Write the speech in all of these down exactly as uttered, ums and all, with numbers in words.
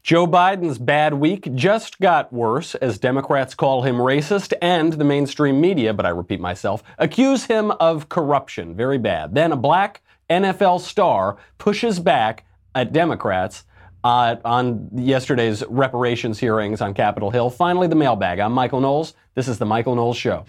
Joe Biden's bad week just got worse as Democrats call him racist and the mainstream media, but I repeat myself, accuse him of corruption. Very bad. Then a black N F L star pushes back at Democrats uh, on yesterday's reparations hearings on Capitol Hill. Finally, the mailbag. I'm Michael Knowles. This is The Michael Knowles Show.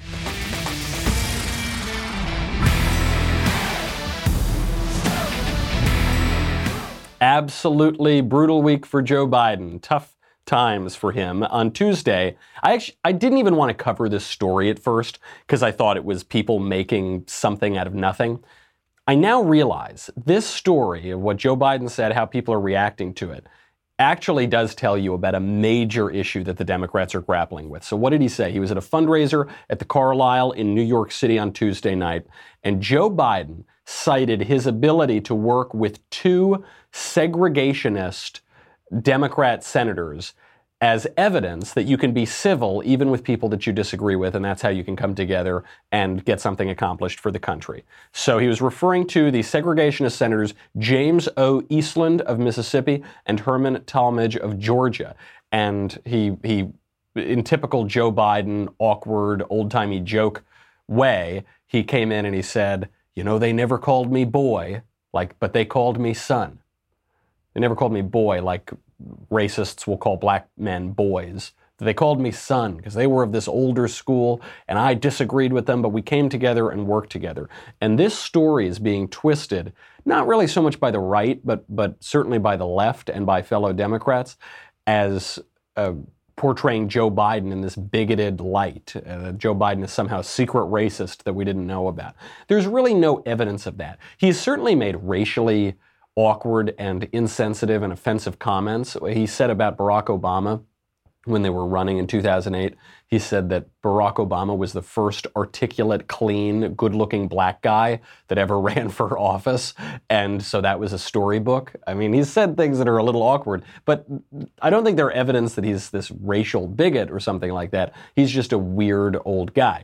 Absolutely brutal week for Joe Biden. Tough times for him. On Tuesday, I actually I didn't even want to cover this story at first because I thought it was people making something out of nothing. I now realize this story of what Joe Biden said, how people are reacting to it, actually does tell you about a major issue that the Democrats are grappling with. So what did he say? He was at a fundraiser at the Carlyle in New York City on Tuesday night, and Joe Biden cited his ability to work with two segregationist Democrat senators as evidence that you can be civil even with people that you disagree with, and that's how you can come together and get something accomplished for the country. So he was referring to the segregationist senators James O. Eastland of Mississippi and Herman Talmadge of Georgia. And he, he, in typical Joe Biden, awkward, old-timey joke way, he came in and he said, you know, they never called me boy, like, but they called me son. They never called me boy like racists will call black men boys. They called me son because they were of this older school and I disagreed with them, but we came together and worked together. And this story is being twisted, not really so much by the right, but but certainly by the left and by fellow Democrats as uh, portraying Joe Biden in this bigoted light. Uh, Joe Biden is somehow a secret racist that we didn't know about. There's really no evidence of that. He's certainly made racially awkward and insensitive and offensive comments. He said about Barack Obama when they were running in two thousand eight, he said that Barack Obama was the first articulate, clean, good-looking black guy that ever ran for office. And so that was a storybook. I mean, he's said things that are a little awkward, but I don't think they're evidence that he's this racial bigot or something like that. He's just a weird old guy.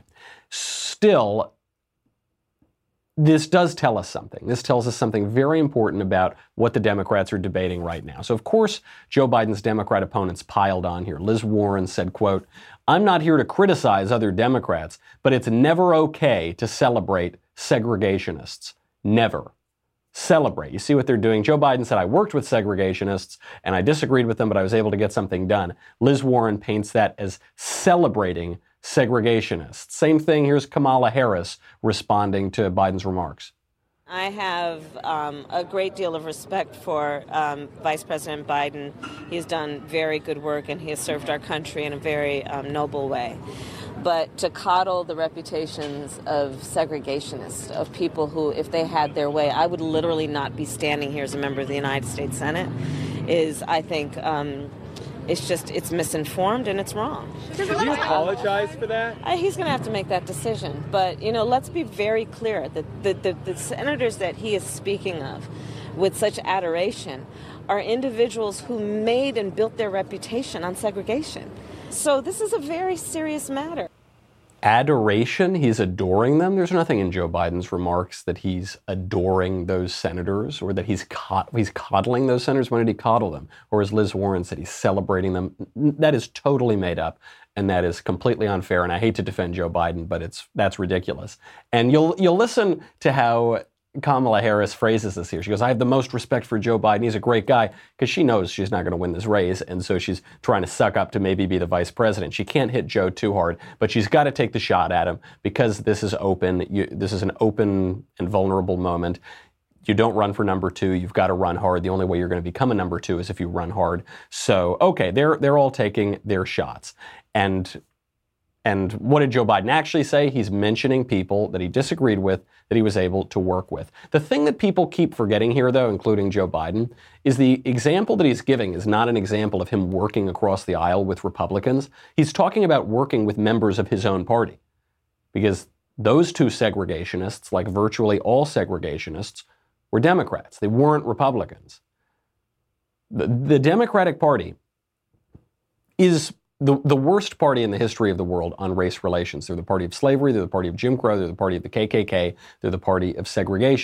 Still, this does tell us something. This tells us something very important about what the Democrats are debating right now. So, of course, Joe Biden's Democrat opponents piled on here. Liz Warren said, quote, I'm not here to criticize other Democrats, but it's never okay to celebrate segregationists. Never. Celebrate. You see what they're doing? Joe Biden said, I worked with segregationists and I disagreed with them, but I was able to get something done. Liz Warren paints that as celebrating segregationists. Same thing, here's Kamala Harris responding to Biden's remarks. I have um, a great deal of respect for um, Vice President Biden. He's done very good work and he has served our country in a very um, noble way. But to coddle the reputations of segregationists, of people who, if they had their way, I would literally not be standing here as a member of the United States Senate, is, I think, um, It's just, it's misinformed and it's wrong. Did you apologize for that? Uh, he's going to have to make that decision. But, you know, let's be very clear that the, the, the senators that he is speaking of with such adoration are individuals who made and built their reputation on segregation. So this is a very serious matter. Adoration? He's adoring them? There's nothing in Joe Biden's remarks that he's adoring those senators or that he's cod- he's coddling those senators. When did he coddle them? Or as Liz Warren said, he's celebrating them. That is totally made up, and that is completely unfair. And I hate to defend Joe Biden, but it's that's ridiculous. And you'll you'll listen to how Kamala Harris phrases this here. She goes, I have the most respect for Joe Biden. He's a great guy, because she knows she's not going to win this race. And so she's trying to suck up to maybe be the vice president. She can't hit Joe too hard, but she's got to take the shot at him because this is open. You, this is an open and vulnerable moment. You don't run for number two. You've got to run hard. The only way you're going to become a number two is if you run hard. So, okay, they're, they're all taking their shots. And And what did Joe Biden actually say? He's mentioning people that he disagreed with, that he was able to work with. The thing that people keep forgetting here, though, including Joe Biden, is the example that he's giving is not an example of him working across the aisle with Republicans. He's talking about working with members of his own party. Because those two segregationists, like virtually all segregationists, were Democrats. They weren't Republicans. The, the Democratic Party is The, the worst party in the history of the world on race relations. They're the party of slavery, they're the party of Jim Crow, they're the party of the K K K, they're the party of segregation.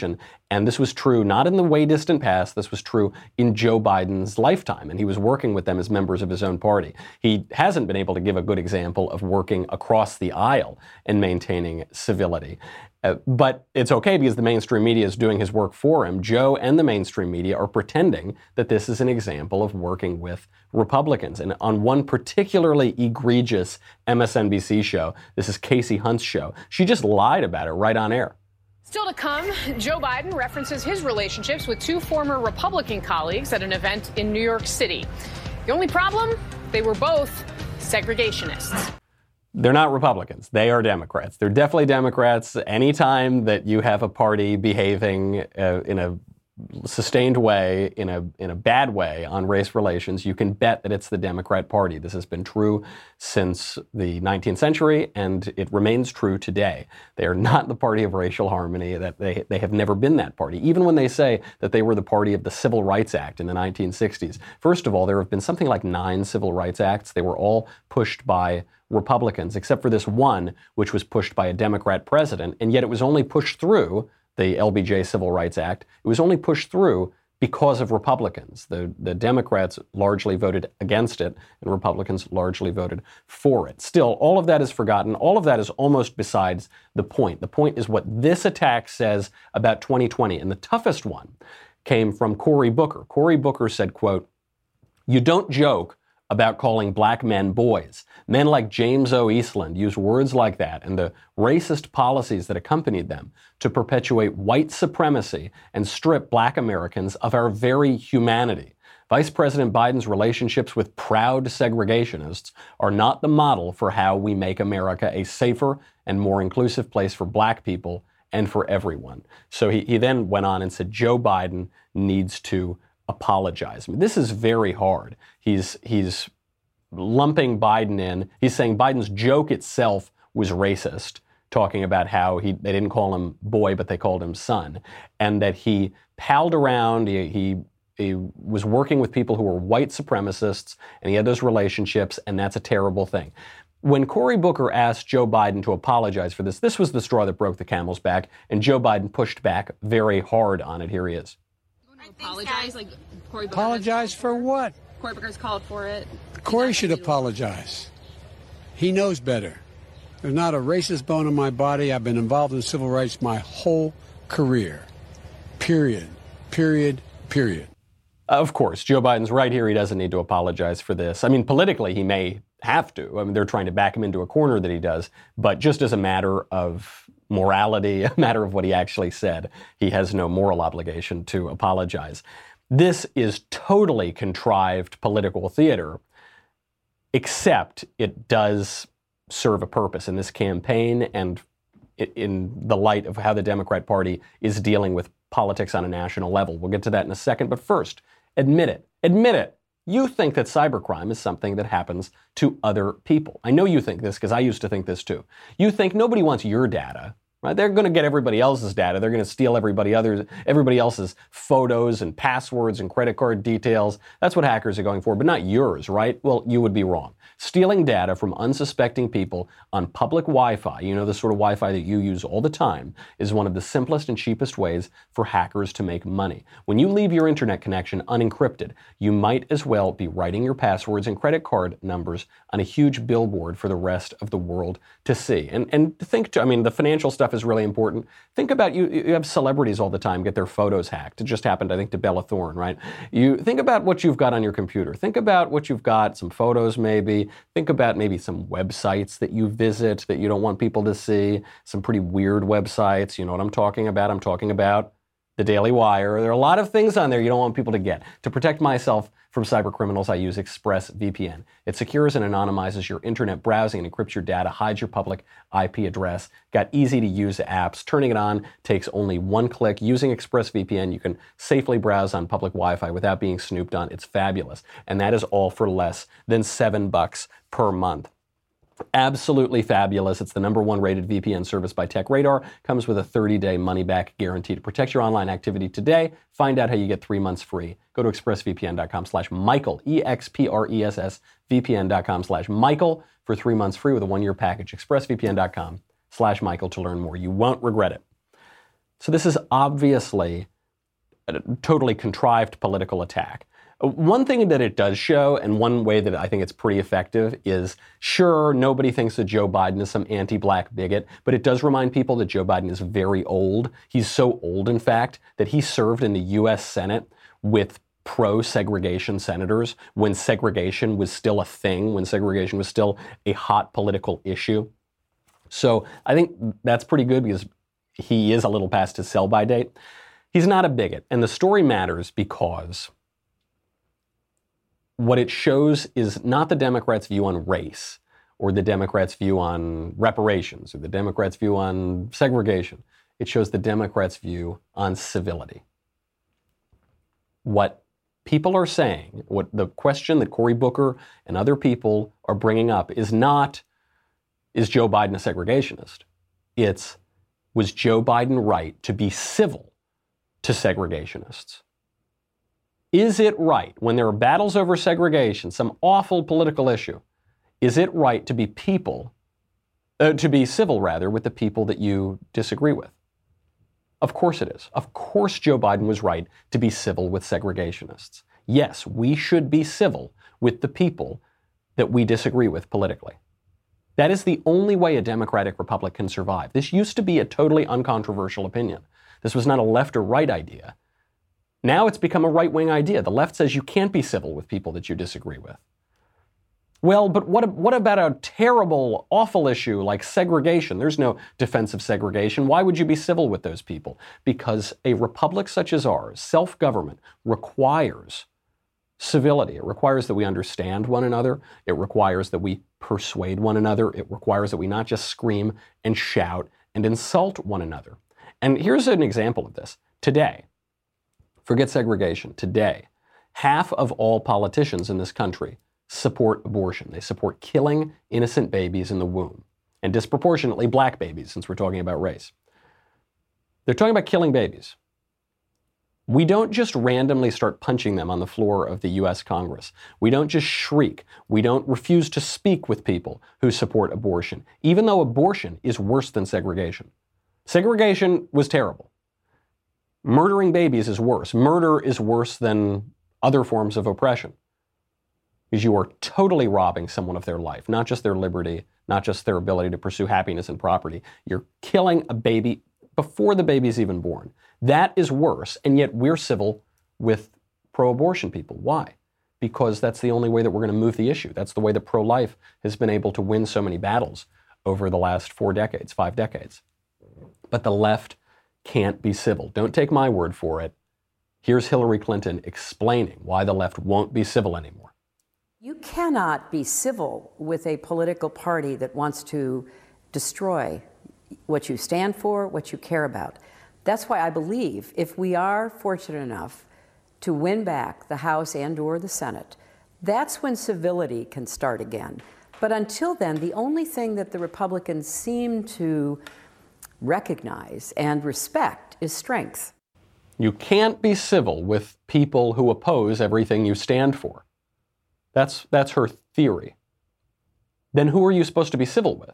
And this was true not in the way distant past, this was true in Joe Biden's lifetime, and he was working with them as members of his own party. He hasn't been able to give a good example of working across the aisle and maintaining civility. Uh, but it's okay because the mainstream media is doing his work for him. Joe and the mainstream media are pretending that this is an example of working with Republicans. And on one particularly egregious M S N B C show, this is Casey Hunt's show, she just lied about it right on air. Still to come, Joe Biden references his relationships with two former Republican colleagues at an event in New York City. The only problem? They were both segregationists. They're not Republicans. They are Democrats. They're definitely Democrats. Anytime that you have a party behaving uh, in a sustained way, in a in a bad way on race relations, you can bet that it's the Democrat Party. This has been true since the nineteenth century, and it remains true today. They are not the party of racial harmony. That they they have never been that party. Even when they say that they were the party of the Civil Rights Act in the nineteen sixties. First of all, there have been something like nine Civil Rights Acts. They were all pushed by Republicans, except for this one, which was pushed by a Democrat president, and yet it was only pushed through, the L B J Civil Rights Act, it was only pushed through because of Republicans. The, the Democrats largely voted against it, and Republicans largely voted for it. Still, all of that is forgotten. All of that is almost besides the point. The point is what this attack says about twenty twenty, and the toughest one came from Cory Booker. Cory Booker said, quote, "You don't joke about calling black men boys. Men like James O. Eastland use words like that and the racist policies that accompanied them to perpetuate white supremacy and strip black Americans of our very humanity. Vice President Biden's relationships with proud segregationists are not the model for how we make America a safer and more inclusive place for black people and for everyone." So he, he then went on and said Joe Biden needs to apologize. I mean, this is very hard. He's he's lumping Biden in. He's saying Biden's joke itself was racist, talking about how he they didn't call him boy, but they called him son, and that he palled around. He, he he was working with people who were white supremacists, and he had those relationships, and that's a terrible thing. When Cory Booker asked Joe Biden to apologize for this, this was the straw that broke the camel's back, and Joe Biden pushed back very hard on it. Here he is. Apologize, like Cory Booker. Apologize for what? Cory Booker's called for it. Cory should apologize. He knows better. There's not a racist bone in my body. I've been involved in civil rights my whole career. Period. Period. Period. Of course, Joe Biden's right here. He doesn't need to apologize for this. I mean, politically, he may have to. I mean, they're trying to back him into a corner that he does. But just as a matter of morality, a matter of what he actually said, he has no moral obligation to apologize. This is totally contrived political theater, except it does serve a purpose in this campaign and in the light of how the Democrat Party is dealing with politics on a national level. We'll get to that in a second. But first, admit it. Admit it. You think that cybercrime is something that happens to other people. I know you think this because I used to think this too. You think nobody wants your data, right? They're going to get everybody else's data. They're going to steal everybody others, everybody else's photos and passwords and credit card details. That's what hackers are going for, but not yours, right? Well, you would be wrong. Stealing data from unsuspecting people on public Wi-Fi, you know, the sort of Wi-Fi that you use all the time, is one of the simplest and cheapest ways for hackers to make money. When you leave your internet connection unencrypted, you might as well be writing your passwords and credit card numbers on a huge billboard for the rest of the world to see. And and think, to, I mean, the financial stuff is really important. Think about, you, you have celebrities all the time get their photos hacked. It just happened, I think, to Bella Thorne, right? You think about what you've got on your computer. Think about what you've got, some photos maybe. Think about maybe some websites that you visit that you don't want people to see, some pretty weird websites. You know what I'm talking about? I'm talking about the Daily Wire. There are a lot of things on there you don't want people to get. To protect myself from cyber criminals, I use ExpressVPN. It secures and anonymizes your internet browsing and encrypts your data, hides your public I P address. Got easy-to-use apps. Turning it on takes only one click. Using ExpressVPN, you can safely browse on public Wi-Fi without being snooped on. It's fabulous. And that is all for less than seven bucks per month. Absolutely fabulous. It's the number one rated V P N service by TechRadar. Comes with a thirty-day money-back guarantee. To protect your online activity today, find out how you get three months free. Go to expressvpn.com slash Michael, E X P R E S S, vpn.com slash Michael for three months free with a one-year package. expressvpn.com slash Michael to learn more. You won't regret it. So this is obviously a totally contrived political attack. One thing that it does show, and one way that I think it's pretty effective, is sure, nobody thinks that Joe Biden is some anti-black bigot, but it does remind people that Joe Biden is very old. He's so old, in fact, that he served in the U S Senate with pro-segregation senators when segregation was still a thing, when segregation was still a hot political issue. So I think that's pretty good because he is a little past his sell-by date. He's not a bigot, and the story matters because what it shows is not the Democrats' view on race or the Democrats' view on reparations or the Democrats' view on segregation. It shows the Democrats' view on civility. What people are saying, what the question that Cory Booker and other people are bringing up is not, is Joe Biden a segregationist? It's, was Joe Biden right to be civil to segregationists? Is it right, when there are battles over segregation, some awful political issue, is it right to be people, uh, to be civil rather, with the people that you disagree with? Of course it is. Of course Joe Biden was right to be civil with segregationists. Yes, we should be civil with the people that we disagree with politically. That is the only way a democratic republic can survive. This used to be a totally uncontroversial opinion. This was not a left or right idea. Now it's become a right-wing idea. The left says you can't be civil with people that you disagree with. Well, but what, what about a terrible, awful issue like segregation? There's no defense of segregation. Why would you be civil with those people? Because a republic such as ours, self-government, requires civility. It requires that we understand one another. It requires that we persuade one another. It requires that we not just scream and shout and insult one another. And here's an example of this. Today, forget segregation. Today, half of all politicians in this country support abortion. They support killing innocent babies in the womb, and disproportionately black babies, since we're talking about race. They're talking about killing babies. We don't just randomly start punching them on the floor of the U S Congress. We don't just shriek. We don't refuse to speak with people who support abortion, even though abortion is worse than segregation. Segregation was terrible. Murdering babies is worse. Murder is worse than other forms of oppression, because you are totally robbing someone of their life, not just their liberty, not just their ability to pursue happiness and property. You're killing a baby before the baby's even born. That is worse, and yet we're civil with pro-abortion people. Why? Because that's the only way that we're going to move the issue. That's the way that pro-life has been able to win so many battles over the last four decades, five decades. But the left can't be civil. Don't take my word for it. Here's Hillary Clinton explaining why the left won't be civil anymore. You cannot be civil with a political party that wants to destroy what you stand for, what you care about. That's why I believe if we are fortunate enough to win back the House and or the Senate, that's when civility can start again. But until then, the only thing that the Republicans seem to recognize and respect is strength. You can't be civil with people who oppose everything you stand for. That's, that's her theory. Then who are you supposed to be civil with?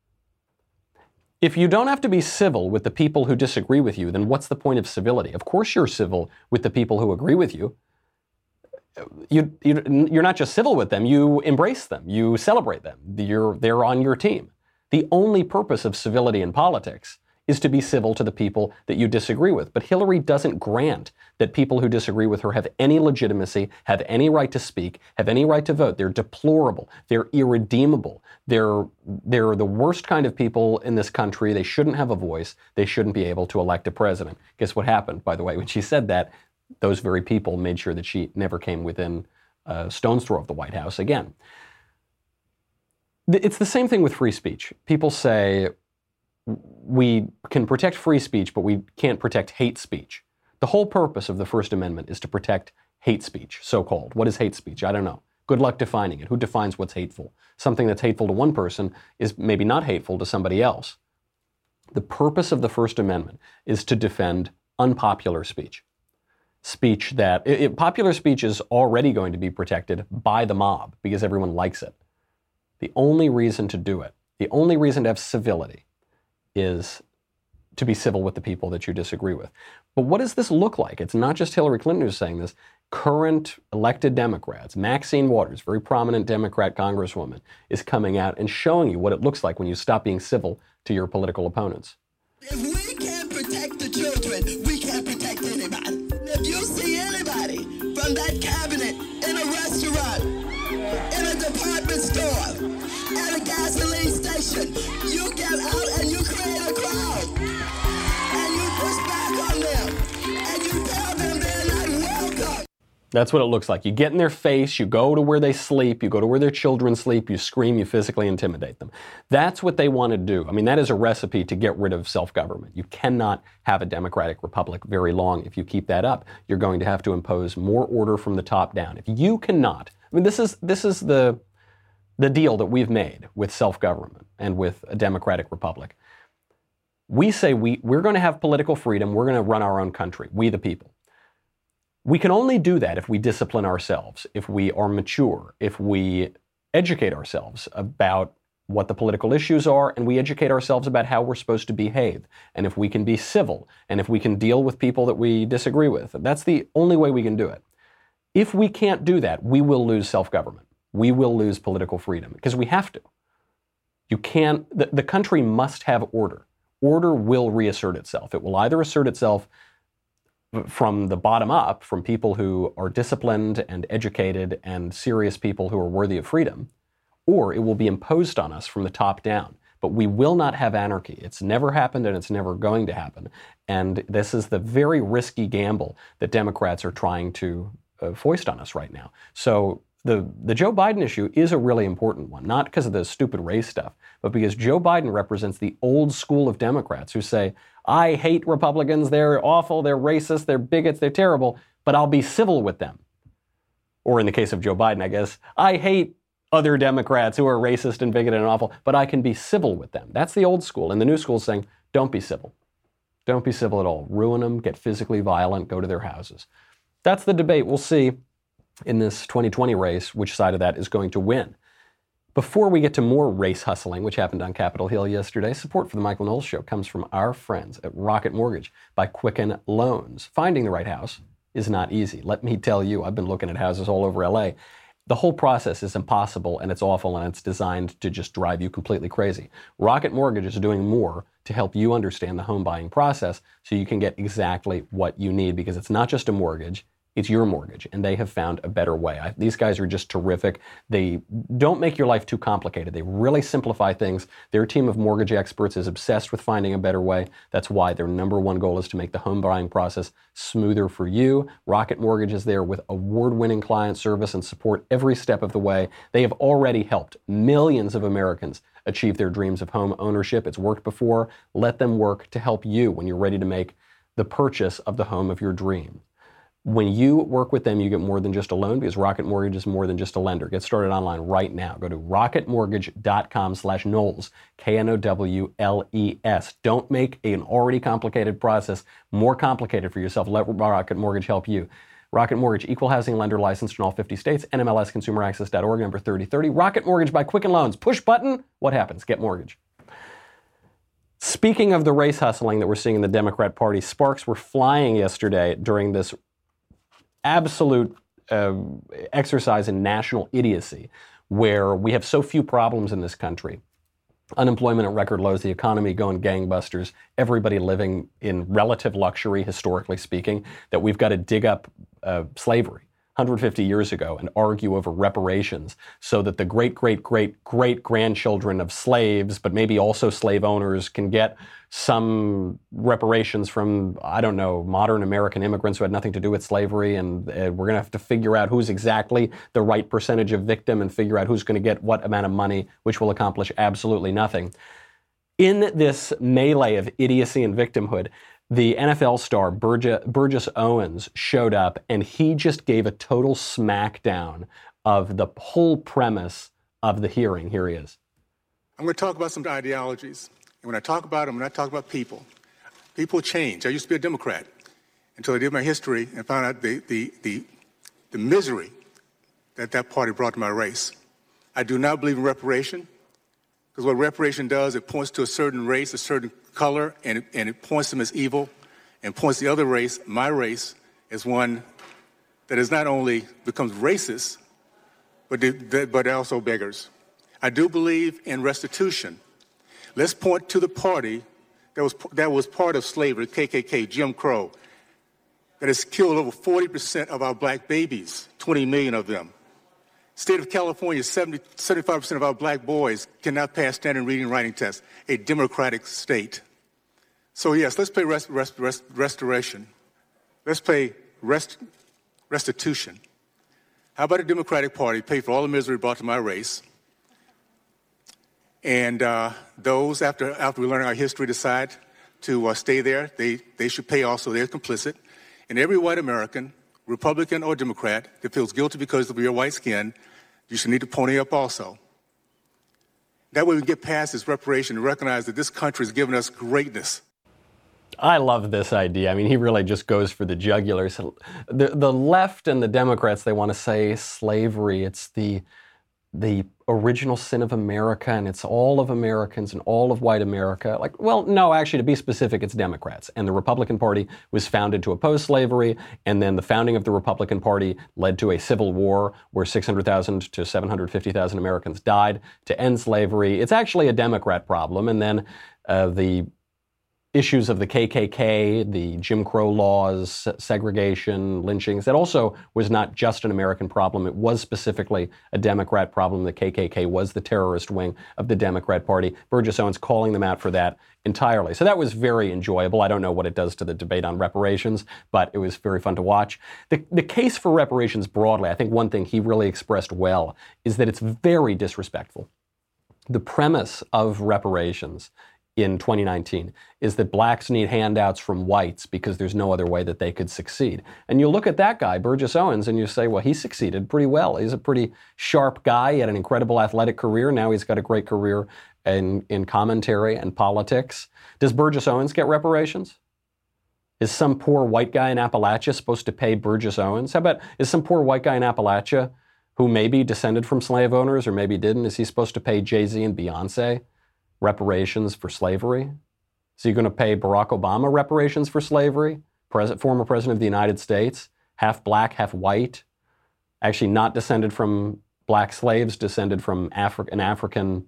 If you don't have to be civil with the people who disagree with you, then what's the point of civility? Of course you're civil with the people who agree with you. You, you, you're not just civil with them, you embrace them, you celebrate them, you're, they're on your team. The only purpose of civility in politics is to be civil to the people that you disagree with. But Hillary doesn't grant that people who disagree with her have any legitimacy, have any right to speak, have any right to vote. They're deplorable. They're irredeemable. They're, they're the worst kind of people in this country. They shouldn't have a voice. They shouldn't be able to elect a president. Guess what happened, by the way? When she said that, those very people made sure that she never came within a stone's throw of the White House again. It's the same thing with free speech. People say, we can protect free speech, but we can't protect hate speech. The whole purpose of the First Amendment is to protect hate speech, so-called. What is hate speech? I don't know. Good luck defining it. Who defines what's hateful? Something that's hateful to one person is maybe not hateful to somebody else. The purpose of the First Amendment is to defend unpopular speech. Speech that, it, popular speech is already going to be protected by the mob because everyone likes it. The only reason to do it, the only reason to have civility, is to be civil with the people that you disagree with. But what does this look like? It's not just Hillary Clinton who's saying this. Current elected Democrats, Maxine Waters, very prominent Democrat congresswoman, is coming out and showing you what it looks like when you stop being civil to your political opponents. If we can't protect the children, we can't protect anybody. If you see anybody from that cabinet in a restaurant, in a department store, at a gasoline station, you get out and you create a crowd. And you push back on them. And you tell them they're not welcome. That's what it looks like. You get in their face, you go to where they sleep, you go to where their children sleep, you scream, you physically intimidate them. That's what they want to do. I mean, that is a recipe to get rid of self-government. You cannot have a democratic republic very long. If you keep that up, you're going to have to impose more order from the top down. If you cannot, I mean, this is this is the the deal that we've made with self-government and with a democratic republic. We say we, we're going to have political freedom, we're going to run our own country, we the people. We can only do that if we discipline ourselves, if we are mature, if we educate ourselves about what the political issues are, and we educate ourselves about how we're supposed to behave, and if we can be civil, and if we can deal with people that we disagree with. That's the only way we can do it. If we can't do that, we will lose self-government. We will lose political freedom, because we have to. You can't, the, the country must have order. Order will reassert itself. It will either assert itself from the bottom up, from people who are disciplined and educated and serious people who are worthy of freedom, or it will be imposed on us from the top down. But we will not have anarchy. It's never happened and it's never going to happen. And this is the very risky gamble that Democrats are trying to uh, foist on us right now. So the, the Joe Biden issue is a really important one, not because of the stupid race stuff, but because Joe Biden represents the old school of Democrats who say, I hate Republicans, they're awful, they're racist, they're bigots, they're terrible, but I'll be civil with them. Or in the case of Joe Biden, I guess, I hate other Democrats who are racist and bigoted and awful, but I can be civil with them. That's the old school. And the new school is saying, don't be civil. Don't be civil at all. Ruin them, get physically violent, go to their houses. That's the debate. We'll see in this twenty twenty race which side of that is going to win. Before we get to more race hustling, which happened on Capitol Hill yesterday, support for the Michael Knowles Show comes from our friends at Rocket Mortgage by Quicken Loans. Finding the right house is not easy. Let me tell you, I've been looking at houses all over L A. The whole process is impossible and it's awful and it's designed to just drive you completely crazy. Rocket Mortgage is doing more to help you understand the home buying process so you can get exactly what you need, because it's not just a mortgage. It's your mortgage, and they have found a better way. I, these guys are just terrific. They don't make your life too complicated. They really simplify things. Their team of mortgage experts is obsessed with finding a better way. That's why their number one goal is to make the home buying process smoother for you. Rocket Mortgage is there with award-winning client service and support every step of the way. They have already helped millions of Americans achieve their dreams of home ownership. It's worked before. Let them work to help you when you're ready to make the purchase of the home of your dreams. When you work with them, you get more than just a loan, because Rocket Mortgage is more than just a lender. Get started online right now. Go to rocketmortgage.com slash Knowles, K N O W L E S. Don't make an already complicated process more complicated for yourself. Let Rocket Mortgage help you. Rocket Mortgage, equal housing lender licensed in all fifty states, N M L S consumer access dot org, number thirty thirty. Rocket Mortgage by Quicken Loans. Push button, what happens? Get mortgage. Speaking of the race hustling that we're seeing in the Democrat Party, sparks were flying yesterday during this absolute uh, exercise in national idiocy, where we have so few problems in this country. Unemployment at record lows, the economy going gangbusters, everybody living in relative luxury, historically speaking, that we've got to dig up uh, slavery one hundred fifty years ago and argue over reparations so that the great, great, great, great grandchildren of slaves, but maybe also slave owners, can get some reparations from, I don't know, modern American immigrants who had nothing to do with slavery. And uh, we're going to have to figure out who's exactly the right percentage of victim and figure out who's going to get what amount of money, which will accomplish absolutely nothing. In this melee of idiocy and victimhood, the N F L star Burgess, Burgess Owens showed up, and he just gave a total smackdown of the whole premise of the hearing. Here he is. I'm going to talk about some ideologies. And when I talk about them, when I talk about people, people change. I used to be a Democrat until I did my history and found out the, the, the, the misery that that party brought to my race. I do not believe in reparation, because what reparation does, it points to a certain race, a certain color, and it, and it points them as evil and points the other race, my race, as one that is not only becomes racist, but, but also beggars. I do believe in restitution. Let's point to the party that was, that was part of slavery, K K K, Jim Crow, that has killed over forty percent of our black babies, twenty million of them. State of California, seventy, seventy-five percent of our black boys cannot pass standard reading and writing tests, a democratic state. So yes, let's pay rest, rest, rest, restoration. Let's pay rest, restitution. How about a Democratic Party pay for all the misery brought to my race? And uh, those, after, after we learn our history, decide to uh, stay there, they, they should pay also. They're complicit. And every white American, Republican or Democrat, that feels guilty because of your white skin, you should need to pony up also. That way we get past this reparation and recognize that this country has given us greatness. I love this idea. I mean, he really just goes for the jugular. So the, the left and the Democrats, they want to say slavery, it's the, the original sin of America, and it's all of Americans and all of white America. Like, well, no, actually, to be specific, it's Democrats. And the Republican Party was founded to oppose slavery, and then the founding of the Republican Party led to a civil war where six hundred thousand to seven hundred fifty thousand Americans died to end slavery. It's actually a Democrat problem. And then uh, the issues of the K K K, the Jim Crow laws, segregation, lynchings, that also was not just an American problem. It was specifically a Democrat problem. The K K K was the terrorist wing of the Democrat Party. Burgess Owens calling them out for that entirely. So that was very enjoyable. I don't know what it does to the debate on reparations, but it was very fun to watch. The, the case for reparations broadly, I think one thing he really expressed well is that it's very disrespectful. The premise of reparations in twenty nineteen is that blacks need handouts from whites because there's no other way that they could succeed. And you look at that guy, Burgess Owens, and you say, well, he succeeded pretty well. He's a pretty sharp guy. He had an incredible athletic career. Now he's got a great career in, in commentary and politics. Does Burgess Owens get reparations? Is some poor white guy in Appalachia supposed to pay Burgess Owens? How about, is some poor white guy in Appalachia who maybe descended from slave owners or maybe didn't, is he supposed to pay Jay-Z and Beyonce reparations for slavery? So you're going to pay Barack Obama reparations for slavery? Pres- former president of the United States, half black, half white, actually not descended from black slaves, descended from Afri- an African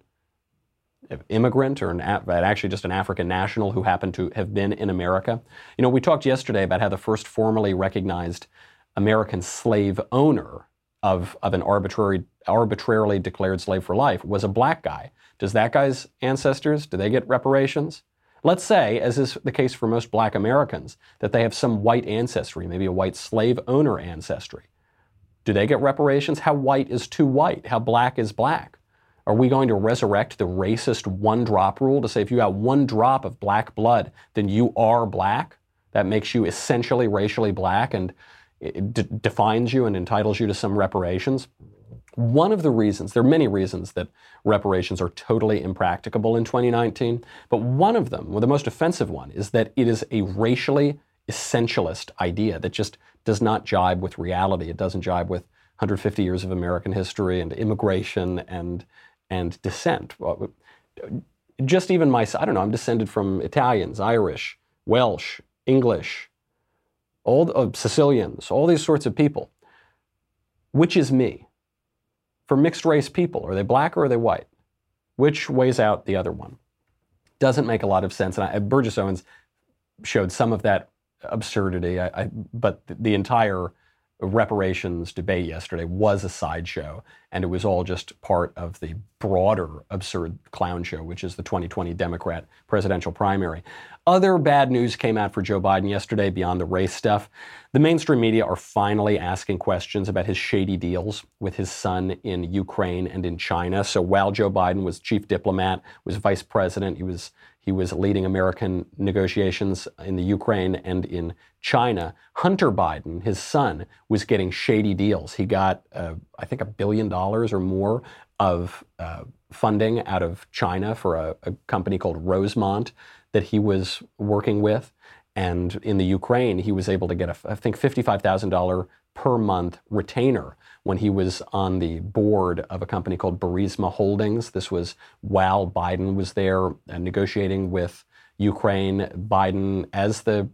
immigrant or an, actually just an African national who happened to have been in America. You know, we talked yesterday about how the first formally recognized American slave owner of, of an arbitrary, arbitrarily declared slave for life was a black guy. Does that guy's ancestors, do they get reparations? Let's say, as is the case for most black Americans, that they have some white ancestry, maybe a white slave owner ancestry. Do they get reparations? How white is too white? How black is black? Are we going to resurrect the racist one-drop rule to say if you got one drop of black blood, then you are black? That makes you essentially racially black and it d- defines you and entitles you to some reparations? One of the reasons, there are many reasons that reparations are totally impracticable in twenty nineteen, but one of them, well, the most offensive one, is that it is a racially essentialist idea that just does not jibe with reality. It doesn't jibe with one hundred fifty years of American history and immigration and and descent. Just even my, I don't know, I'm descended from Italians, Irish, Welsh, English, all the, uh, Sicilians, all these sorts of people. Which is me? For mixed race people, are they black or are they white? Which weighs out the other one? Doesn't make a lot of sense. And I, Burgess Owens showed some of that absurdity, I, I, but the entire reparations debate yesterday was a sideshow, and it was all just part of the broader absurd clown show, which is the twenty twenty Democrat presidential primary. Other bad news came out for Joe Biden yesterday beyond the race stuff. The mainstream media are finally asking questions about his shady deals with his son in Ukraine and in China. So while Joe Biden was chief diplomat, was vice president, he was He was leading American negotiations in the Ukraine and in China. Hunter Biden, his son, was getting shady deals. He got, uh, I think, a billion dollars or more of uh, funding out of China for a, a company called Rosemont that he was working with. And in the Ukraine, he was able to get, a, I think, fifty-five thousand dollars per month retainer when he was on the board of a company called Burisma Holdings. This was while Biden was there uh, negotiating with Ukraine. Biden, as the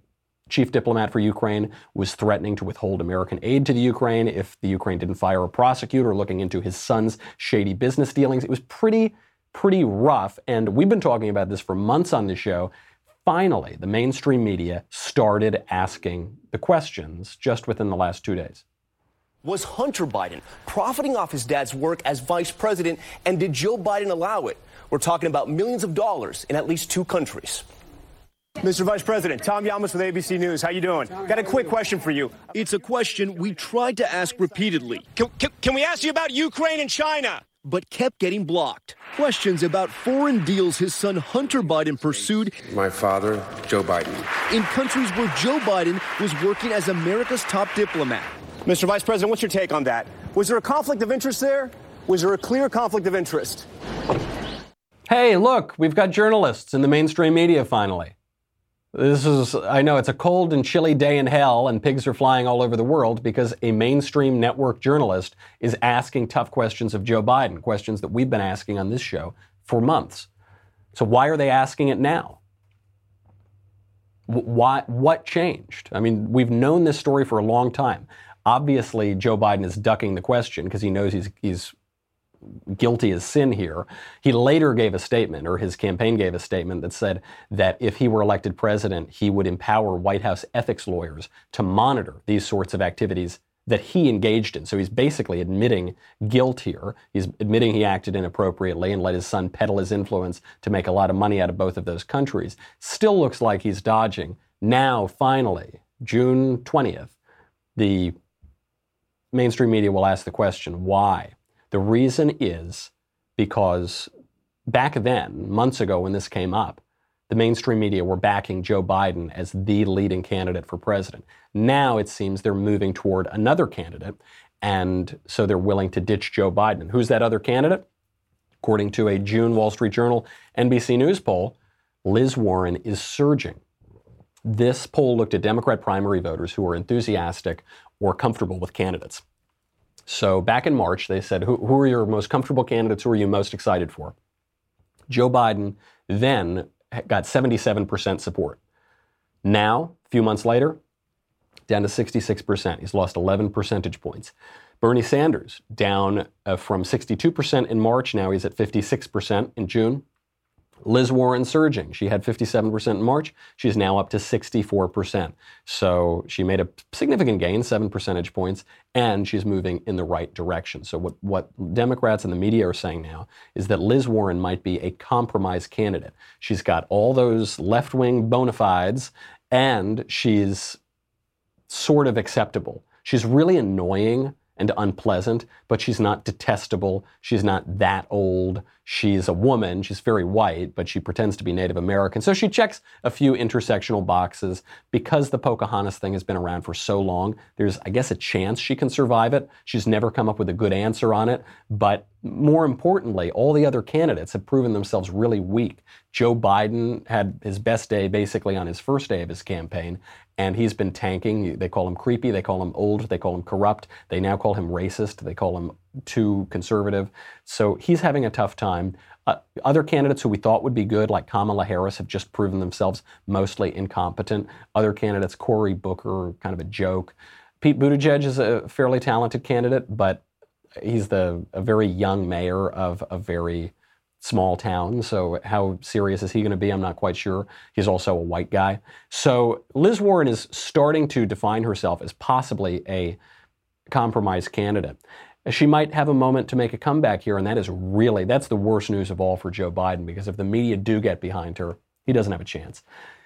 chief diplomat for Ukraine, was threatening to withhold American aid to the Ukraine if the Ukraine didn't fire a prosecutor looking into his son's shady business dealings. It was pretty, pretty rough. And we've been talking about this for months on the show. Finally, the mainstream media started asking the questions just within the last two days. Was Hunter Biden profiting off his dad's work as vice president, and did Joe Biden allow it? We're talking about millions of dollars in at least two countries. Mister Vice President, Tom Llamas with A B C News. How you doing? Got a quick question for you. It's a question we tried to ask repeatedly. Can, can, can we ask you about Ukraine and China? But kept getting blocked. Questions about foreign deals his son Hunter Biden pursued. My father, Joe Biden. In countries where Joe Biden was working as America's top diplomat. Mister Vice President, what's your take on that? Was there a conflict of interest there? Was there a clear conflict of interest? Hey, look, we've got journalists in the mainstream media finally. This is, I know it's a cold and chilly day in hell and pigs are flying all over the world because a mainstream network journalist is asking tough questions of Joe Biden, questions that we've been asking on this show for months. So why are they asking it now? Why, what changed? I mean, we've known this story for a long time. Obviously, Joe Biden is ducking the question because he knows he's, he's guilty as sin here. He later gave a statement, or his campaign gave a statement that said that if he were elected president, he would empower White House ethics lawyers to monitor these sorts of activities that he engaged in. So he's basically admitting guilt here. He's admitting he acted inappropriately and let his son peddle his influence to make a lot of money out of both of those countries. Still looks like he's dodging. Now, finally, June twentieth, the mainstream media will ask the question, why? The reason is because back then, months ago when this came up, the mainstream media were backing Joe Biden as the leading candidate for president. Now it seems they're moving toward another candidate, and so they're willing to ditch Joe Biden. Who's that other candidate? According to a June Wall Street Journal N B C News poll, Liz Warren is surging. This poll looked at Democrat primary voters who are enthusiastic or comfortable with candidates. So back in March, they said, who, who are your most comfortable candidates? Who are you most excited for? Joe Biden then got seventy-seven percent support. Now, a few months later, down to sixty-six percent. He's lost eleven percentage points. Bernie Sanders down uh, from sixty-two percent in March. Now he's at fifty-six percent in June. Liz Warren surging. She had fifty-seven percent in March. She's now up to sixty-four percent. So she made a significant gain, seven percentage points, and she's moving in the right direction. So what, what Democrats and the media are saying now is that Liz Warren might be a compromise candidate. She's got all those left-wing bona fides, and she's sort of acceptable. She's really annoying and unpleasant, but she's not detestable. She's not that old. She's a woman. She's very white, but she pretends to be Native American. So she checks a few intersectional boxes. Because the Pocahontas thing has been around for so long, there's, I guess, a chance she can survive it. She's never come up with a good answer on it. But more importantly, all the other candidates have proven themselves really weak. Joe Biden had his best day basically on his first day of his campaign, and he's been tanking. They call him creepy, they call him old, they call him corrupt, they now call him racist, they call him too conservative. So he's having a tough time. Uh, other candidates who we thought would be good, like Kamala Harris, have just proven themselves mostly incompetent. Other candidates, Cory Booker, kind of a joke. Pete Buttigieg is a fairly talented candidate, but he's the a very young mayor of a very small town, so how serious is he going to be? I'm not quite sure. He's also a white guy. So Liz Warren is starting to define herself as possibly a compromise candidate. She might have a moment to make a comeback here, and that is really, that's the worst news of all for Joe Biden, because if the media do get behind her, he doesn't have a chance.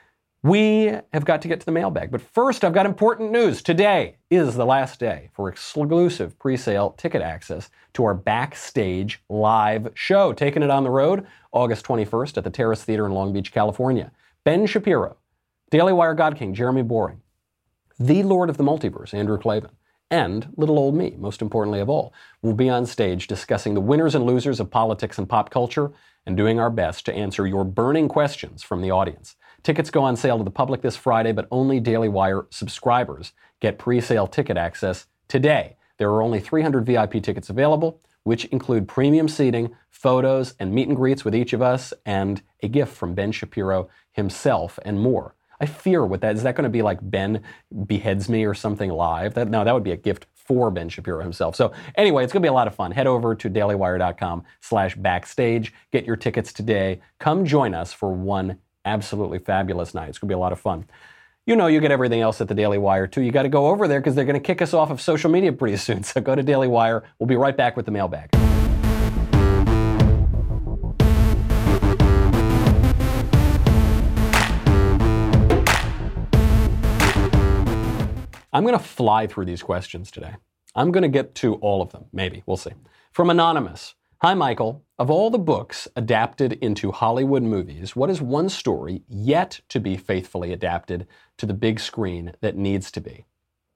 We have got to get to the mailbag, but first I've got important news. Today is the last day for exclusive pre-sale ticket access to our Backstage live show, taking it on the road August twenty-first at the Terrace Theater in Long Beach, California. Ben Shapiro, Daily Wire God King, Jeremy Boring, the Lord of the Multiverse, Andrew Klavan, and little old me, most importantly of all, will be on stage discussing the winners and losers of politics and pop culture and doing our best to answer your burning questions from the audience. Tickets go on sale to the public this Friday, but only Daily Wire subscribers get pre-sale ticket access today. There are only three hundred V I P tickets available, which include premium seating, photos, and meet and greets with each of us, and a gift from Ben Shapiro himself, and more. I fear what that is. That going to be like Ben beheads me or something live? That no, that would be a gift for Ben Shapiro himself. So anyway, it's going to be a lot of fun. Head over to dailywire.com slash backstage. Get your tickets today. Come join us for one absolutely fabulous night. It's going to be a lot of fun. You know, you get everything else at the Daily Wire, too. You got to go over there because they're going to kick us off of social media pretty soon. So go to Daily Wire. We'll be right back with the mailbag. I'm going to fly through these questions today. I'm going to get to all of them. Maybe. We'll see. From Anonymous. Hi, Michael. Of all the books adapted into Hollywood movies, what is one story yet to be faithfully adapted to the big screen that needs to be?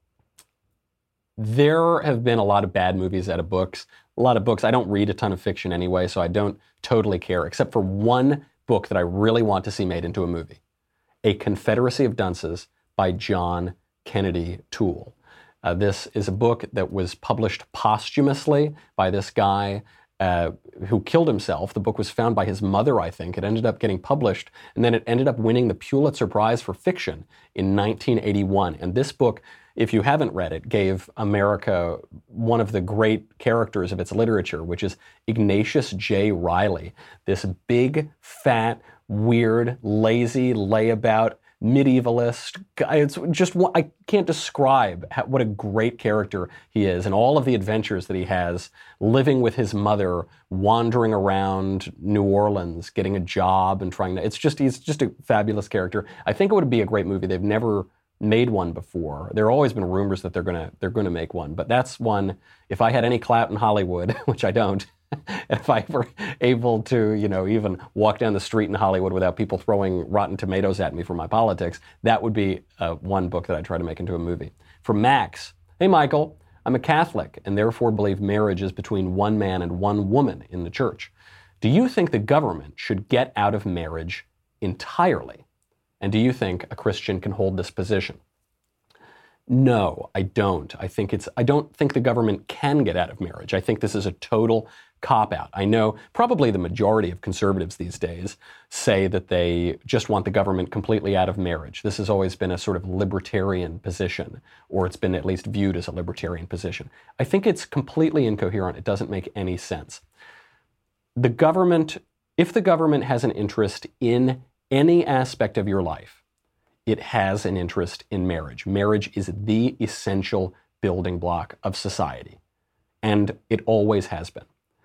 There have been a lot of bad movies out of books. A lot of books. I don't read a ton of fiction anyway, so I don't totally care, except for one book that I really want to see made into a movie. A Confederacy of Dunces by John Kennedy Toole. Uh, this is a book that was published posthumously by this guy uh, who killed himself. The book was found by his mother, I think. It ended up getting published, and then it ended up winning the Pulitzer Prize for Fiction in nineteen eighty-one. And this book, if you haven't read it, gave America one of the great characters of its literature, which is Ignatius J. Reilly, this big, fat, weird, lazy, layabout, medievalist guy. It's just, I can't describe how, what a great character he is and all of the adventures that he has living with his mother, wandering around New Orleans, getting a job and trying to, it's just, he's just a fabulous character. I think it would be a great movie. They've never made one before. There have always been rumors that they're gonna, they're gonna make one, but that's one, if I had any clout in Hollywood, which I don't, if I were able to, you know, even walk down the street in Hollywood without people throwing rotten tomatoes at me for my politics, that would be uh, one book that I'd try to make into a movie. From Max, hey Michael, I'm a Catholic and therefore believe marriage is between one man and one woman in the church. Do you think the government should get out of marriage entirely? And do you think a Christian can hold this position? No, I don't. I think it's, I don't think the government can get out of marriage. I think this is a total cop-out. I know probably the majority of conservatives these days say that they just want the government completely out of marriage. This has always been a sort of libertarian position, or it's been at least viewed as a libertarian position. I think it's completely incoherent. It doesn't make any sense. The government, if the government has an interest in any aspect of your life, it has an interest in marriage. Marriage is the essential building block of society, and it always has been.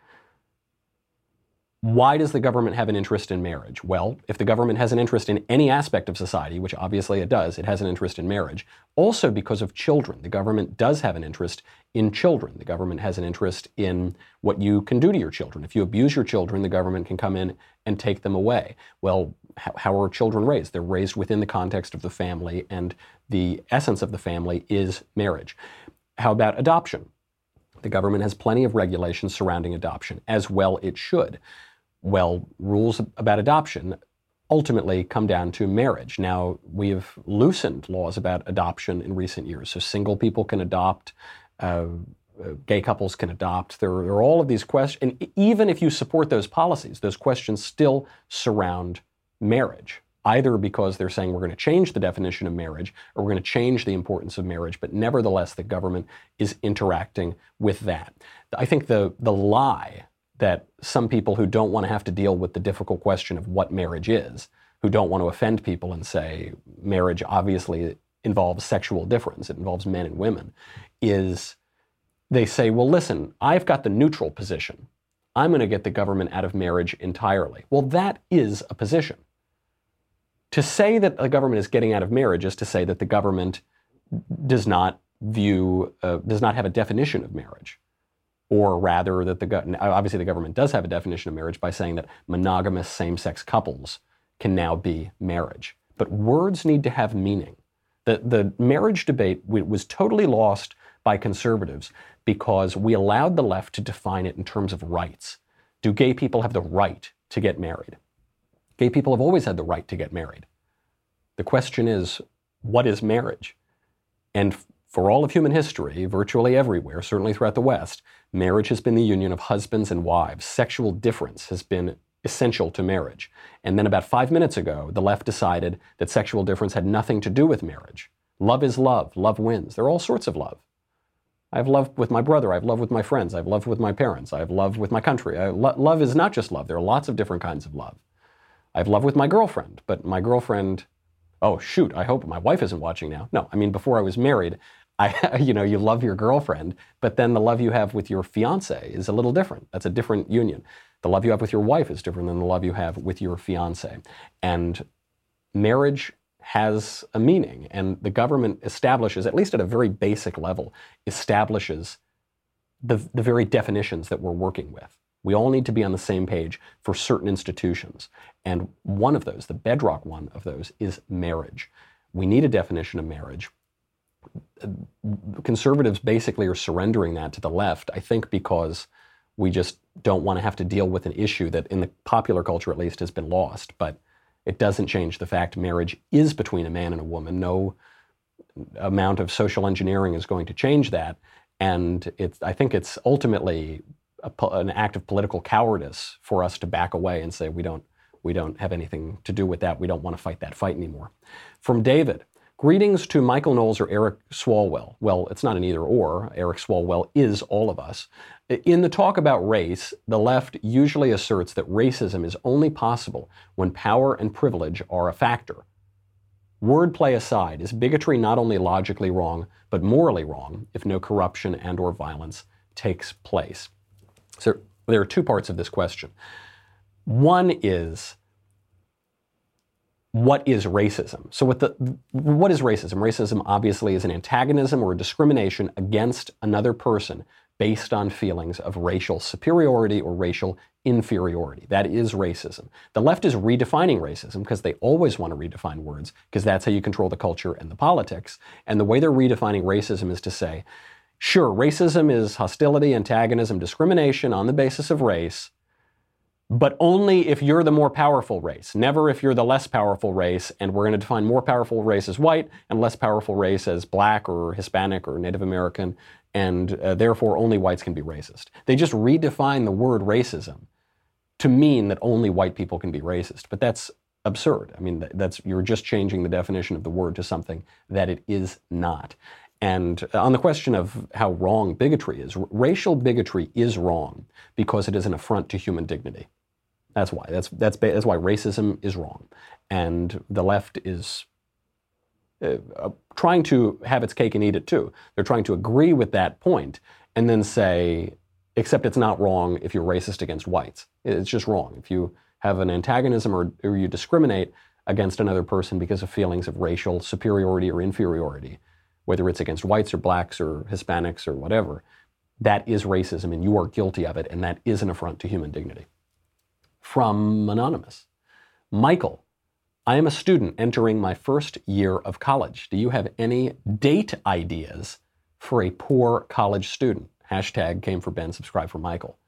Why does the government have an interest in marriage? Well, if the government has an interest in any aspect of society, which obviously it does, it has an interest in marriage. Also because of children. The government does have an interest in children. The government has an interest in what you can do to your children. If you abuse your children, the government can come in and take them away. Well, how, how are children raised? They're raised within the context of the family, and the essence of the family is marriage. How about adoption? The government has plenty of regulations surrounding adoption, as well it should. Well, rules about adoption ultimately come down to marriage. Now, we have loosened laws about adoption in recent years. So single people can adopt, uh, uh, gay couples can adopt. There are, there are all of these questions. And even if you support those policies, those questions still surround marriage, either because they're saying we're going to change the definition of marriage or we're going to change the importance of marriage, but nevertheless, the government is interacting with that. I think the, the lie that some people who don't want to have to deal with the difficult question of what marriage is, who don't want to offend people and say marriage obviously involves sexual difference, it involves men and women, is they say, well, listen, I've got the neutral position. I'm going to get the government out of marriage entirely. Well, that is a position. To say that the government is getting out of marriage is to say that the government does not view, uh, does not have a definition of marriage. Or rather, that the obviously the government does have a definition of marriage by saying that monogamous same-sex couples can now be marriage. But words need to have meaning. The, the marriage debate was totally lost by conservatives because we allowed the left to define it in terms of rights. Do gay people have the right to get married? Gay people have always had the right to get married. The question is, what is marriage? And for all of human history, virtually everywhere, certainly throughout the West, marriage has been the union of husbands and wives. Sexual difference has been essential to marriage. And then about five minutes ago, the left decided that sexual difference had nothing to do with marriage. Love is love. Love wins. There are all sorts of love. I have love with my brother. I have love with my friends. I have love with my parents. I have love with my country. I, lo- love is not just love. There are lots of different kinds of love. I have love with my girlfriend, but my girlfriend, oh shoot, I hope my wife isn't watching now. No, I mean, before I was married, I, you know, you love your girlfriend, but then the love you have with your fiance is a little different. That's a different union. The love you have with your wife is different than the love you have with your fiance. And marriage has a meaning, and the government establishes, at least at a very basic level, establishes the, the very definitions that we're working with. We all need to be on the same page for certain institutions. And one of those, the bedrock one of those, is marriage. We need a definition of marriage. Conservatives basically are surrendering that to the left, I think because we just don't want to have to deal with an issue that in the popular culture at least has been lost. But it doesn't change the fact marriage is between a man and a woman. No amount of social engineering is going to change that. And it's, I think it's ultimately a, an act of political cowardice for us to back away and say we don't, we don't have anything to do with that. We don't want to fight that fight anymore. From David, greetings to Michael Knowles or Eric Swalwell. Well, it's not an either or. Eric Swalwell is all of us. In the talk about race, the left usually asserts that racism is only possible when power and privilege are a factor. Wordplay aside, is bigotry not only logically wrong, but morally wrong if no corruption and or violence takes place? So there are two parts of this question. One is, what is racism? So what, the, what is racism? Racism obviously is an antagonism or a discrimination against another person based on feelings of racial superiority or racial inferiority. That is racism. The left is redefining racism because they always want to redefine words because that's how you control the culture and the politics. And the way they're redefining racism is to say, sure, racism is hostility, antagonism, discrimination on the basis of race, but only if you're the more powerful race, never if you're the less powerful race, and we're going to define more powerful race as white and less powerful race as black or Hispanic or Native American, and uh, therefore only whites can be racist. They just redefine the word racism to mean that only white people can be racist, but that's absurd. I mean, that's you're just changing the definition of the word to something that it is not. And on the question of how wrong bigotry is, r- racial bigotry is wrong because it is an affront to human dignity. That's why. That's that's that's why racism is wrong, and the left is uh, uh, trying to have its cake and eat it too. They're trying to agree with that point and then say, except it's not wrong if you're racist against whites. It's just wrong if you have an antagonism or, or you discriminate against another person because of feelings of racial superiority or inferiority, whether it's against whites or blacks or Hispanics or whatever. That is racism, and you are guilty of it, and that is an affront to human dignity. From Anonymous. Michael, I am a student entering my first year of college. Do you have any date ideas for a poor college student? Hashtag came for Ben, subscribe for Michael.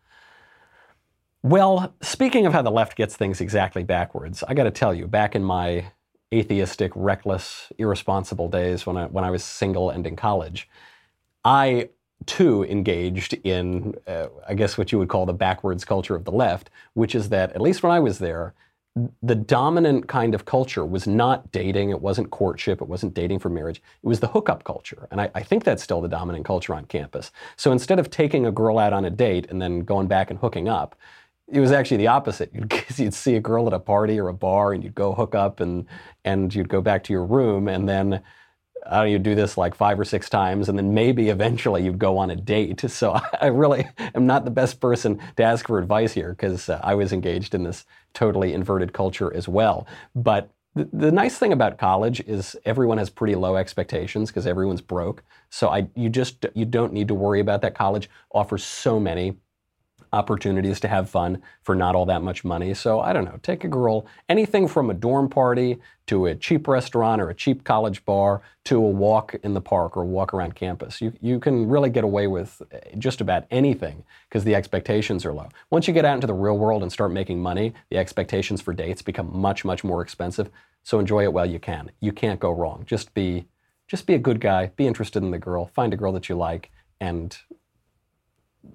Well, speaking of how the left gets things exactly backwards, I got to tell you, back in my atheistic, reckless, irresponsible days when I, when I was single and in college, I too engaged in, uh, I guess what you would call the backwards culture of the left, which is that, at least when I was there, the dominant kind of culture was not dating, it wasn't courtship, it wasn't dating for marriage, it was the hookup culture. And I, I think that's still the dominant culture on campus. So instead of taking a girl out on a date and then going back and hooking up, it was actually the opposite. You'd, you'd see a girl at a party or a bar and you'd go hook up and, and you'd go back to your room, and then I don't know, you'd do this like five or six times, and then maybe eventually you'd go on a date. So I really am not the best person to ask for advice here, because uh, I was engaged in this totally inverted culture as well. But th- the nice thing about college is everyone has pretty low expectations because everyone's broke. So I, you just you don't need to worry about that. College offers so many opportunities to have fun for not all that much money. So I don't know, take a girl, anything from a dorm party to a cheap restaurant or a cheap college bar to a walk in the park or a walk around campus. You you can really get away with just about anything because the expectations are low. Once you get out into the real world and start making money, the expectations for dates become much, much more expensive. So enjoy it while you can. You can't go wrong. Just be just be a good guy, be interested in the girl, find a girl that you like, and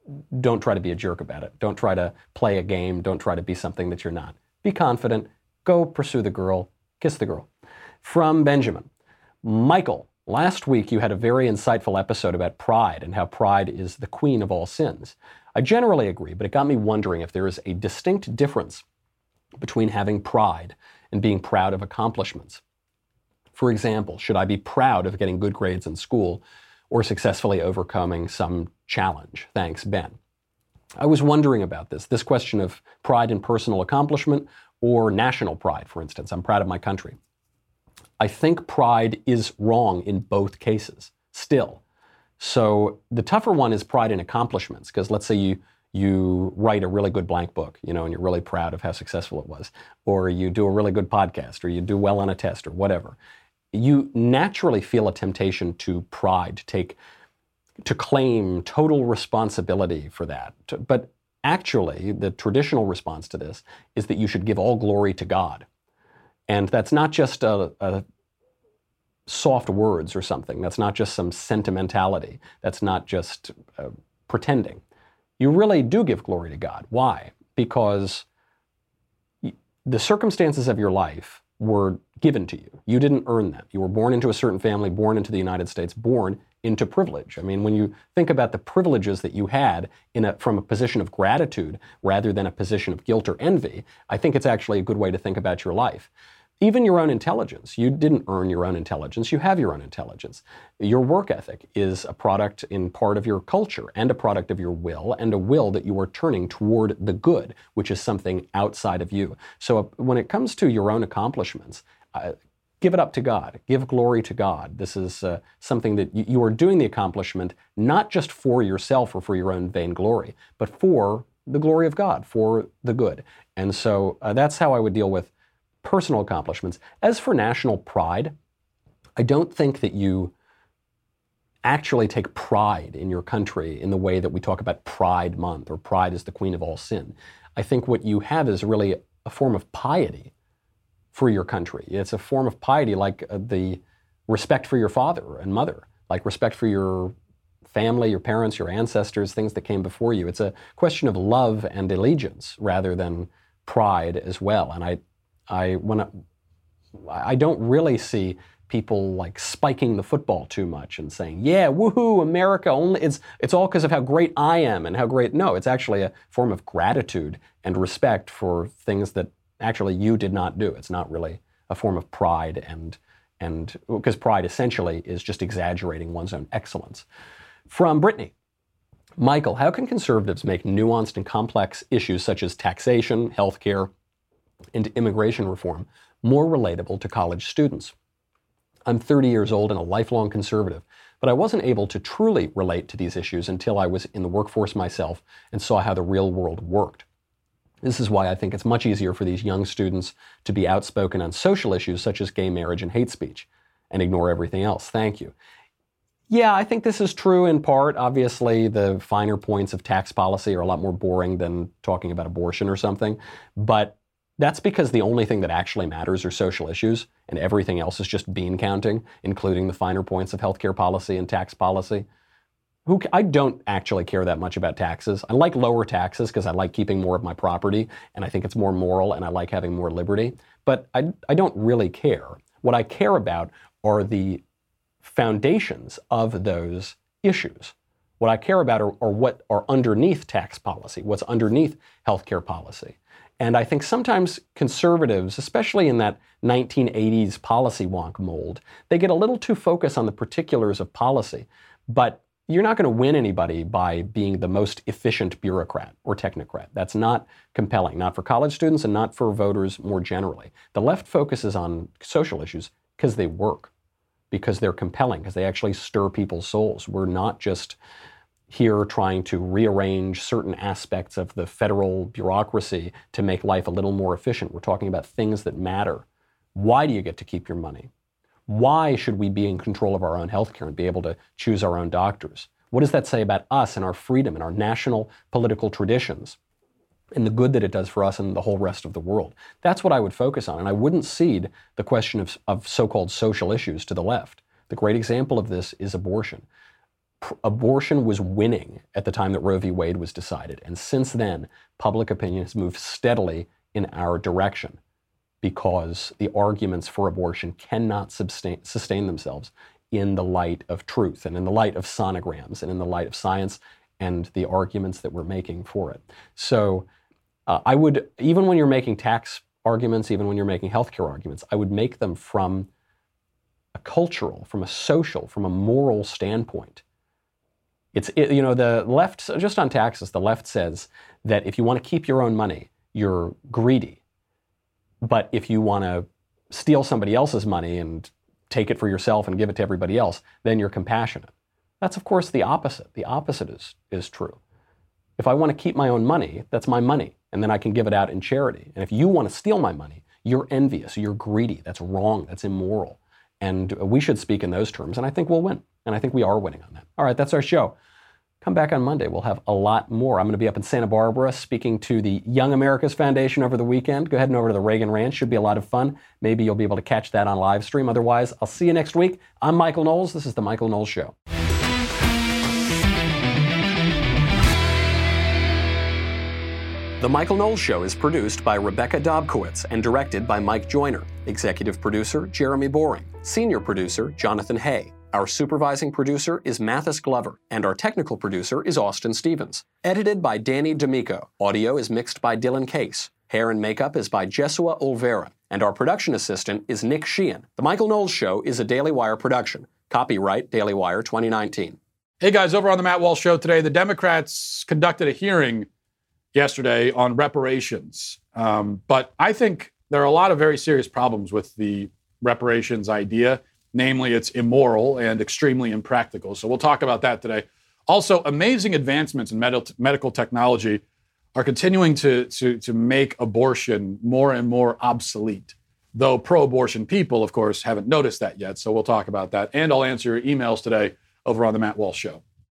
don't try to be a jerk about it. Don't try to play a game. Don't try to be something that you're not. Be confident. Go pursue the girl. Kiss the girl. From Benjamin. Michael, last week you had a very insightful episode about pride and how pride is the queen of all sins. I generally agree, but it got me wondering if there is a distinct difference between having pride and being proud of accomplishments. For example, should I be proud of getting good grades in school or successfully overcoming some challenge? Thanks, Ben. I was wondering about this, this question of pride in personal accomplishment or national pride, for instance. I'm proud of my country. I think pride is wrong in both cases, still. So the tougher one is pride in accomplishments, because let's say you you write a really good blank book, you know, and you're really proud of how successful it was, or you do a really good podcast, or you do well on a test, or whatever. You naturally feel a temptation to pride, to take, to claim total responsibility for that. To, but actually, the traditional response to this is that you should give all glory to God. And that's not just a, a soft words or something. That's not just some sentimentality. That's not just uh, pretending. You really do give glory to God. Why? Because the circumstances of your life were given to you. You didn't earn them. You were born into a certain family, born into the United States, born into privilege. I mean, when you think about the privileges that you had in a, from a position of gratitude rather than a position of guilt or envy, I think it's actually a good way to think about your life. Even your own intelligence. You didn't earn your own intelligence. You have your own intelligence. Your work ethic is a product in part of your culture and a product of your will, and a will that you are turning toward the good, which is something outside of you. So uh, when it comes to your own accomplishments, uh, give it up to God. Give glory to God. This is uh, something that you, you are doing the accomplishment not just for yourself or for your own vainglory, but for the glory of God, for the good. And so uh, that's how I would deal with personal accomplishments. As for national pride, I don't think that you actually take pride in your country in the way that we talk about Pride Month or pride is the queen of all sin. I think what you have is really a form of piety for your country. It's a form of piety like uh, the respect for your father and mother, like respect for your family, your parents, your ancestors, things that came before you. It's a question of love and allegiance rather than pride as well. And I I when I, I don't really see people like spiking the football too much and saying, "Yeah, woohoo, America!" Only it's it's all because of how great I am and how great. No, it's actually a form of gratitude and respect for things that actually you did not do. It's not really a form of pride and and because pride essentially is just exaggerating one's own excellence. From Brittany. Michael, how can conservatives make nuanced and complex issues such as taxation, healthcare, and immigration reform more relatable to college students? I'm thirty years old and a lifelong conservative, but I wasn't able to truly relate to these issues until I was in the workforce myself and saw how the real world worked. This is why I think it's much easier for these young students to be outspoken on social issues such as gay marriage and hate speech and ignore everything else. Thank you. Yeah, I think this is true in part. Obviously, the finer points of tax policy are a lot more boring than talking about abortion or something, but that's because the only thing that actually matters are social issues, and everything else is just bean counting, including the finer points of healthcare policy and tax policy. Who, I don't actually care that much about taxes. I like lower taxes because I like keeping more of my property, and I think it's more moral, and I like having more liberty. But I, I don't really care. What I care about are the foundations of those issues. What I care about are, are what are underneath tax policy, what's underneath healthcare policy. And I think sometimes conservatives, especially in that nineteen eighties policy wonk mold, they get a little too focused on the particulars of policy. But you're not going to win anybody by being the most efficient bureaucrat or technocrat. That's not compelling, not for college students and not for voters more generally. The left focuses on social issues because they work, because they're compelling, because they actually stir people's souls. We're not just here trying to rearrange certain aspects of the federal bureaucracy to make life a little more efficient. We're talking about things that matter. Why do you get to keep your money? Why should we be in control of our own healthcare and be able to choose our own doctors? What does that say about us and our freedom and our national political traditions and the good that it does for us and the whole rest of the world? That's what I would focus on, and I wouldn't cede the question of, of so-called social issues to the left. The great example of this is abortion. pr- abortion was winning at the time that Roe v. Wade was decided. And since then, public opinion has moved steadily in our direction because the arguments for abortion cannot sustain, sustain themselves in the light of truth and in the light of sonograms and in the light of science and the arguments that we're making for it. So uh, I would, even when you're making tax arguments, even when you're making healthcare arguments, I would make them from a cultural, from a social, from a moral standpoint. It's, it, you know, the left, just on taxes, the left says that if you want to keep your own money, you're greedy. But if you want to steal somebody else's money and take it for yourself and give it to everybody else, then you're compassionate. That's, of course, the opposite. The opposite is, is true. If I want to keep my own money, that's my money, and then I can give it out in charity. And if you want to steal my money, you're envious, you're greedy. That's wrong, that's immoral. And we should speak in those terms, and I think we'll win. And I think we are winning on that. All right, that's our show. Come back on Monday. We'll have a lot more. I'm going to be up in Santa Barbara speaking to the Young America's Foundation over the weekend. Go ahead and over to the Reagan Ranch. Should be a lot of fun. Maybe you'll be able to catch that on live stream. Otherwise, I'll see you next week. I'm Michael Knowles. This is The Michael Knowles Show. The Michael Knowles Show is produced by Rebecca Dobkowitz and directed by Mike Joyner. Executive producer, Jeremy Boring. Senior producer, Jonathan Hay. Our supervising producer is Mathis Glover, and our technical producer is Austin Stevens. Edited by Danny D'Amico. Audio is mixed by Dylan Case. Hair and makeup is by Jesua Olvera, and our production assistant is Nick Sheehan. The Michael Knowles Show is a Daily Wire production. Copyright Daily Wire twenty nineteen. Hey guys, over on the Matt Walsh Show today, the Democrats conducted a hearing yesterday on reparations. Um, but I think there are a lot of very serious problems with the reparations idea. Namely, it's immoral and extremely impractical. So we'll talk about that today. Also, amazing advancements in med- medical technology are continuing to, to, to make abortion more and more obsolete. Though pro-abortion people, of course, haven't noticed that yet. So we'll talk about that. And I'll answer your emails today over on the Matt Walsh Show.